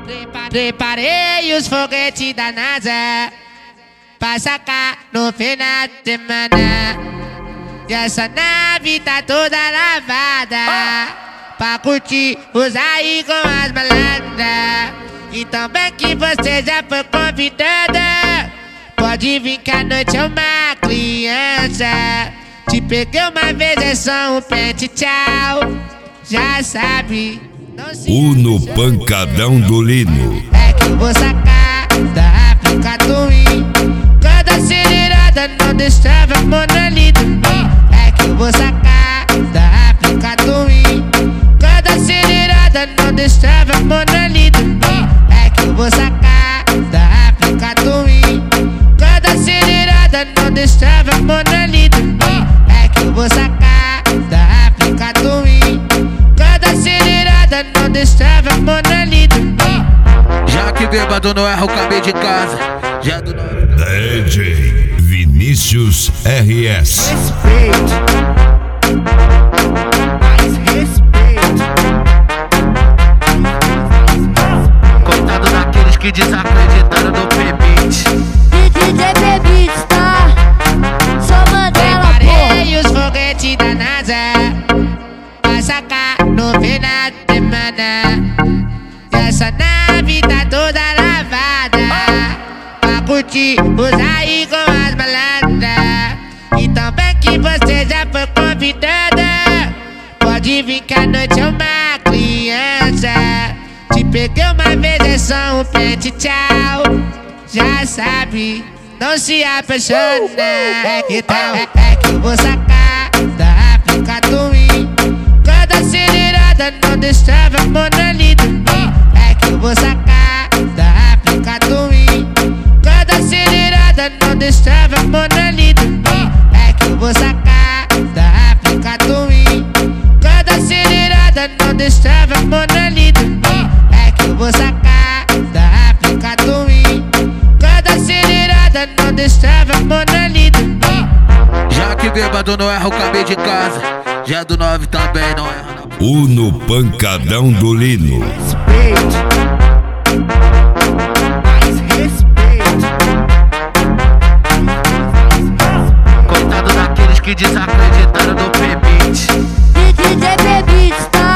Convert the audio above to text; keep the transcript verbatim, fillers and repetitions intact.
Preparei os foguetes da NASA pra sacar no final de semana. E essa nave tá toda lavada pra curtir, usar aí com as malandras. Então bem que você já foi convidada, pode vir que a noite é uma criança. Te peguei uma vez, é só um pente, tchau. Já sabe, não se Uno Pancadão do Lino. é que eu vou sacar da África Twin. Cada acelerada não deixava monolito em mim. É que eu vou sacar da África Twin. Cada acelerada não deixava monolito em mim. É que eu vou sacar da África Twin. Cada acelerada não deixava monolito em mim. É que eu vou sacar da África Twin. Cada acelerada não deixava monolito em mim. Já que bêbado não erra o caminho de casa. Já do nove. D J Vinícius R S. Respeito, mais respeito. Coitado daqueles que desacreditaram no P-Beat. D J P-Beats, tá? Só Mandela, porra. Preparei os foguetes da NASA pra sacar no final de semana. E essa nave tá toda lavada pra curtir, usar aí com as malandras. Então bem que você já foi convidada, pode vir que a noite é uma criança. Te peguei uma vez, é só um pente, tchau. Já sabe, não se apaixona. É que tal, é, é que eu vou sacar da África Twin. Cada acelerada não deixava monolito em mim. É que eu vou sacar da África Twin. Cada acelerada não deixava monolito em mim. É que eu vou sacar da África Twin. Cada acelerada não deixava monolito em mim. É que eu vou sacar da África Twin. Cada acelerada não deixava monolito em mim. Já que bêbado não erra o caminho de casa. Já do nove também não erra. Uno Pancadão do Lino. Respeito, mais respeito. Coitado daqueles que desacreditaram no P-Beat. D J P-Beats, tá?